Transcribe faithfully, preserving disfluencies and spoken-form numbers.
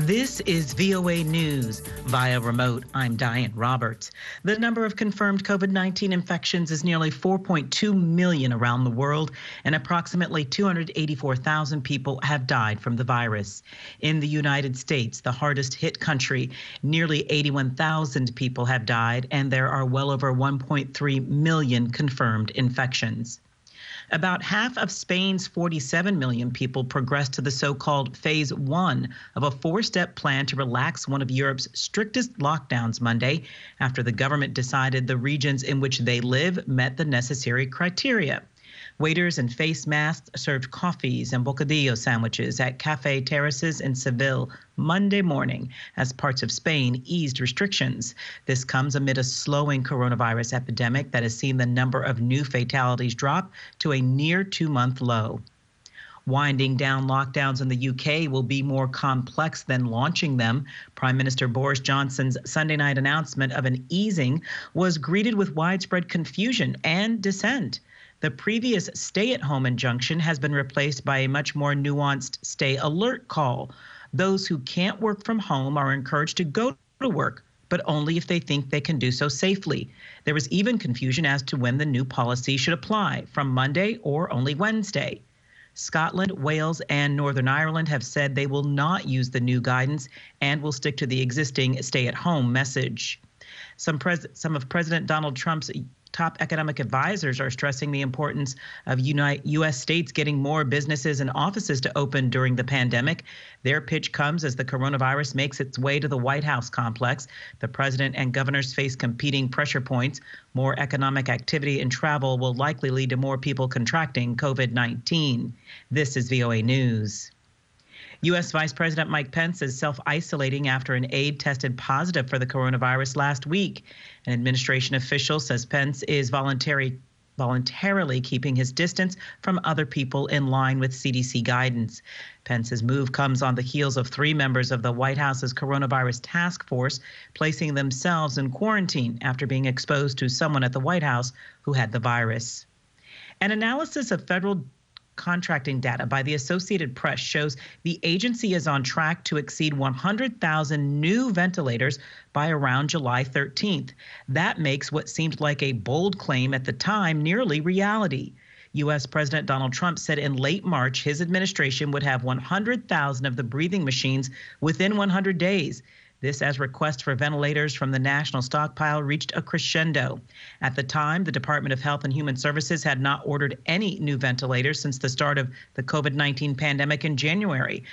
This is V O A News. Via remote, I'm Diane Roberts. The number of confirmed COVID nineteen infections is nearly four point two million around the world, and approximately two hundred eighty-four thousand people have died from the virus. In the United States, the hardest hit country, nearly eighty-one thousand people have died, and there are well over one point three million confirmed infections. About half of Spain's forty-seven million people progressed to the so-called phase one of a four-step plan to relax one of Europe's strictest lockdowns Monday after the government decided the regions in which they live met the necessary criteria. Waiters in face masks served coffees and bocadillo sandwiches at cafe terraces in Seville Monday morning as parts of Spain eased restrictions. This comes amid a slowing coronavirus epidemic that has seen the number of new fatalities drop to a near two-month low. Winding down lockdowns in the U K will be more complex than launching them. Prime Minister Boris Johnson's Sunday night announcement of an easing was greeted with widespread confusion and dissent. The previous stay-at-home injunction has been replaced by a much more nuanced stay alert call. Those who can't work from home are encouraged to go to work, but only if they think they can do so safely. There was even confusion as to when the new policy should apply, from Monday or only Wednesday. Scotland, Wales, and Northern Ireland have said they will not use the new guidance and will stick to the existing stay-at-home message. Some, pres- some of President Donald Trump's top economic advisors are stressing the importance of U S states getting more businesses and offices to open during the pandemic. Their pitch comes as the coronavirus makes its way to the White House complex. The president and governors face competing pressure points. More economic activity and travel will likely lead to more people contracting COVID nineteen. This is V O A News. U S Vice President Mike Pence is self-isolating after an aide tested positive for the coronavirus last week. An administration official says Pence is voluntary, voluntarily keeping his distance from other people in line with C D C guidance. Pence's move comes on the heels of three members of the White House's coronavirus task force placing themselves in quarantine after being exposed to someone at the White House who had the virus. An analysis of federal contracting data by the Associated Press shows the agency is on track to exceed one hundred thousand new ventilators by around July thirteenth. That makes what seemed like a bold claim at the time nearly reality. U S President Donald Trump said in late March his administration would have one hundred thousand of the breathing machines within one hundred days. This as requests for ventilators from the national stockpile reached a crescendo. At the time, the Department of Health and Human Services had not ordered any new ventilators since the start of the COVID nineteen pandemic in January.